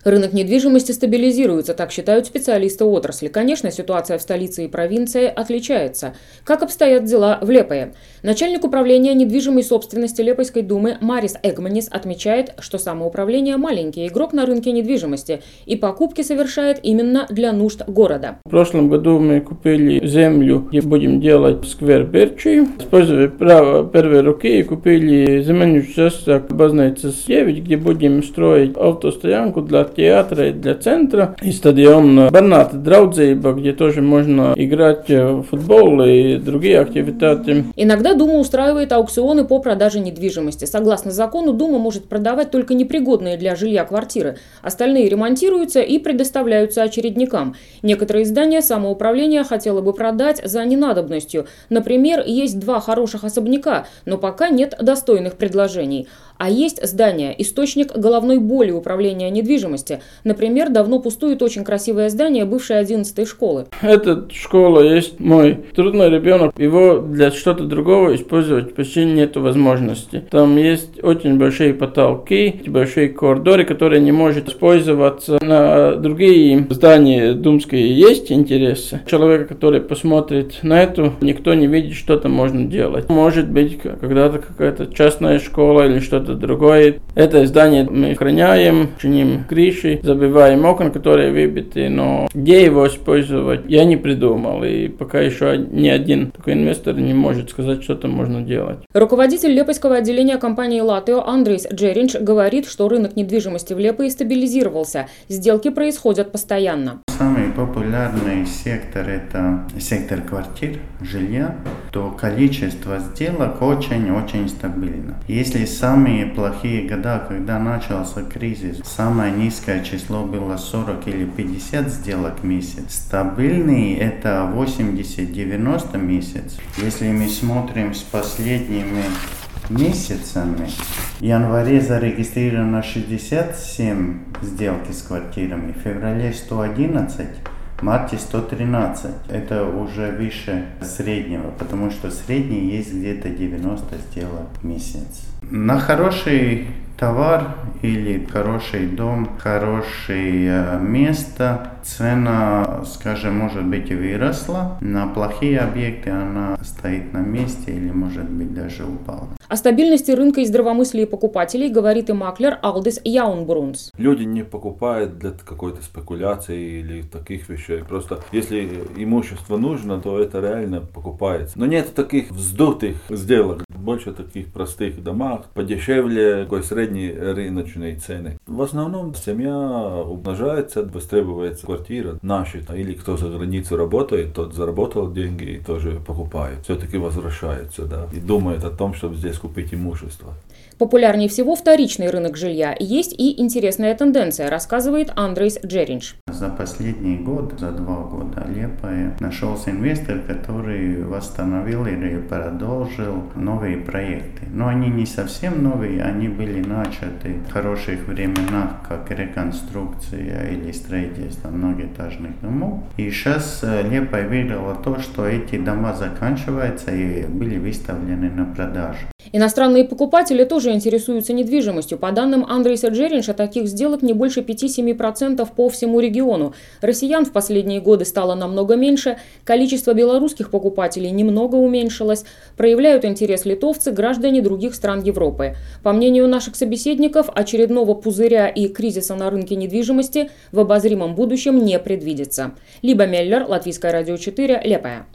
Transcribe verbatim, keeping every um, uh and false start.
Рынок недвижимости стабилизируется, так считают специалисты отрасли. Конечно, ситуация в столице и провинции отличается. Как обстоят дела в Лепое? Начальник управления недвижимой собственности Лепойской думы Марис Эгманис отмечает, что самоуправление маленький игрок на рынке недвижимости и покупки совершает именно для нужд города. В прошлом году мы купили землю, где будем делать сквер Берчи. Используя право первой руки, и купили земельный участок Базнайца девять, где будем строить автостоянку для театра и для центра, и стадион Барната Драудзейба, где тоже можно играть в футбол и другие активитеты. Иногда Дума устраивает аукционы по продаже недвижимости. Согласно закону, Дума может продавать только непригодные для жилья квартиры. Остальные ремонтируются и предоставляются очередникам. Некоторые здания самоуправление хотело бы продать за ненадобностью. Например, есть два хороших особняка, но пока нет достойных предложений. А есть здания – источник головной боли управления недвижимости. Например, давно пустует очень красивое здание бывшей одиннадцатой школы. Эта школа есть мой трудный ребенок. Его для что-то другого использовать почти нет возможности. Там есть очень большие потолки, большие коридоры, которые не может использоваться. На другие здания думские есть интересы. Человек, который посмотрит на это, никто не видит, что там можно делать. Может быть, когда-то какая-то частная школа или что-то другое. Это здание мы охраняем, чиним крыши, забиваем окна, которые выбиты, но где его использовать, я не придумал. И пока еще ни один такой инвестор не может сказать, что там можно делать. Руководитель Лепойского отделения компании «Латео» Андрейс Джеринч говорит, что рынок недвижимости в Лепое стабилизировался. Сделки происходят постоянно. Самый популярный сектор – это сектор квартир, жилья, то количество сделок очень-очень стабильно. Если самые плохие года, когда начался кризис, самое низкое число было сорок или пятьдесят сделок в месяц, стабильный – это восемьдесят-девяносто месяц. Если мы смотрим с последними месяцами, в январе зарегистрировано шестьдесят семь сделки с квартирами, в феврале сто одиннадцать, в марте сто тринадцать. Это уже выше среднего, потому что средний есть где-то девяносто сделок в месяц. На хороший товар или хороший дом, хорошее место, цена, скажем, может быть выросла. На плохие объекты она стоит на месте или, может быть, даже упала. О стабильности рынка и здравомыслии покупателей говорит и маклер Алдис Яунбрунс. Люди не покупают для какой-то спекуляции или таких вещей. Просто если имущество нужно, то это реально покупается. Но нет таких вздутых сделок. Больше таких простых домах, подешевле, такой средней рыночной цены. В основном семья умножается, востребуется квартира наша. Или кто за границу работает, тот заработал деньги и тоже покупает. Все-таки возвращается, да, и думает о том, чтобы здесь купить имущество. Популярнее всего вторичный рынок жилья. Есть и интересная тенденция, рассказывает Андрейс Джеринч. За последний год, за два года Лепое нашелся инвестор, который восстановил или продолжил новые проекты. Но они не совсем новые, они были начаты в хороших временах, как реконструкция или строительство многоэтажных домов. И сейчас Лепое верило в то, что эти дома заканчиваются и были выставлены на продажу. Иностранные покупатели тоже интересуются недвижимостью. По данным Андрейса Джеринша, таких сделок не больше пяти-семи процентов по всему региону. Россиян в последние годы стало намного меньше, количество белорусских покупателей немного уменьшилось. Проявляют интерес литовцы, граждане других стран Европы. По мнению наших собеседников, очередного пузыря и кризиса на рынке недвижимости в обозримом будущем не предвидится. Либа Меллер, Латвийское радио четыре, Лепое.